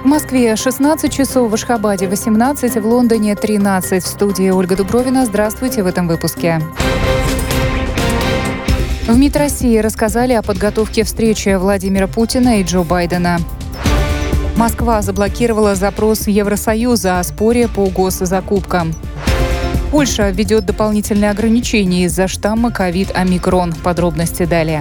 В Москве 16 часов, в Ашхабаде 18, в Лондоне 13. В студии Ольга Дубровина. Здравствуйте в этом выпуске. В МИД России рассказали о подготовке встречи Владимира Путина и Джо Байдена. Москва заблокировала запрос Евросоюза о споре по госзакупкам. Польша введет дополнительные ограничения из-за штамма ковид-омикрон. Подробности далее.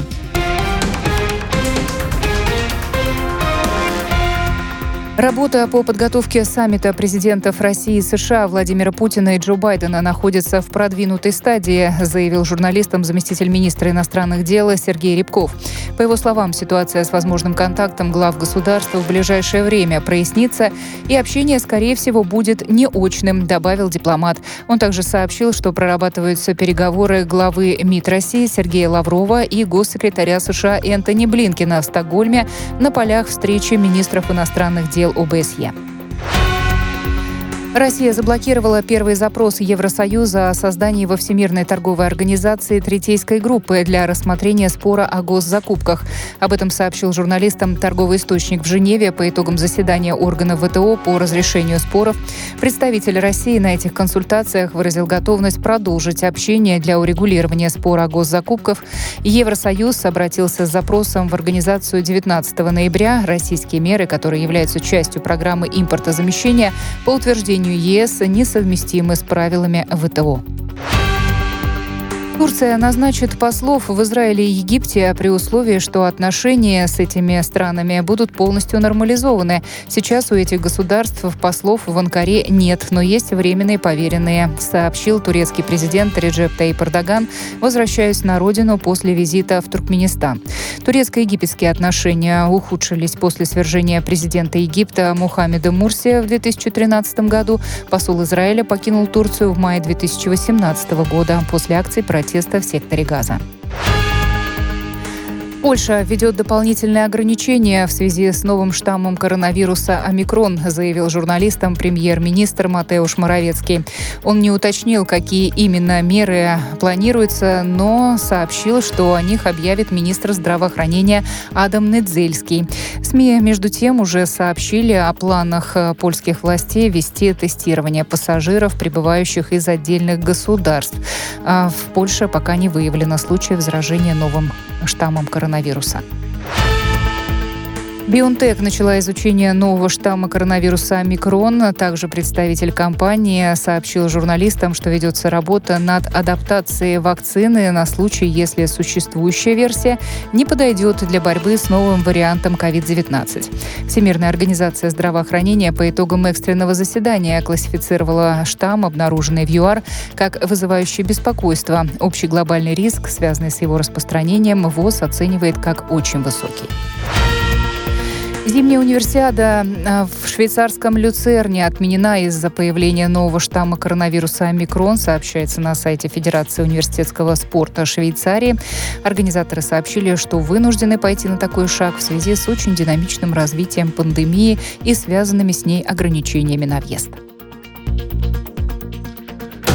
Работа по подготовке саммита президентов России и США Владимира Путина и Джо Байдена находится в продвинутой стадии, заявил журналистам заместитель министра иностранных дел Сергей Рябков. По его словам, ситуация с возможным контактом глав государств в ближайшее время прояснится, и общение, скорее всего, будет неочным, добавил дипломат. Он также сообщил, что прорабатываются переговоры главы МИД России Сергея Лаврова и госсекретаря США Энтони Блинкена в Стокгольме на полях встречи министров иностранных дел ОБСЕ. Россия заблокировала первый запрос Евросоюза о создании во Всемирной торговой организации третейской группы для рассмотрения спора о госзакупках. Об этом сообщил журналистам торговый источник в Женеве по итогам заседания органов ВТО по разрешению споров. Представитель России на этих консультациях выразил готовность продолжить общение для урегулирования спора о госзакупках. Евросоюз обратился с запросом в организацию 19 ноября. Российские меры, которые являются частью программы импортозамещения, по утверждению ЕС несовместимы с правилами ВТО. Турция назначит послов в Израиле и Египте при условии, что отношения с этими странами будут полностью нормализованы. Сейчас у этих государств послов в Анкаре нет, но есть временные поверенные, сообщил турецкий президент Реджеп Таyyip Эрдоган, возвращаясь на родину после визита в Туркменистан. Турецко-египетские отношения ухудшились после свержения президента Египта Мухаммеда Мурсия в 2013 году. Посол Израиля покинул Турцию в мае 2018 года после акций протеста в секторе Газа. Польша введет дополнительные ограничения в связи с новым штаммом коронавируса омикрон, заявил журналистам премьер-министр Матеуш Моровецкий. Он не уточнил, какие именно меры планируются, но сообщил, что о них объявит министр здравоохранения Адам Недзельский. СМИ, между тем, уже сообщили о планах польских властей ввести тестирование пассажиров, прибывающих из отдельных государств. В Польше пока не выявлено случаев заражения новым штаммом коронавируса. BioNTech начала изучение нового штамма коронавируса омикрон. Также представитель компании сообщил журналистам, что ведется работа над адаптацией вакцины на случай, если существующая версия не подойдет для борьбы с новым вариантом COVID-19. Всемирная организация здравоохранения по итогам экстренного заседания классифицировала штамм, обнаруженный в ЮАР, как вызывающий беспокойство. Общий глобальный риск, связанный с его распространением, ВОЗ оценивает как очень высокий. Зимняя универсиада в швейцарском Люцерне отменена из-за появления нового штамма коронавируса омикрон, сообщается на сайте Федерации университетского спорта Швейцарии. Организаторы сообщили, что вынуждены пойти на такой шаг в связи с очень динамичным развитием пандемии и связанными с ней ограничениями на въезд.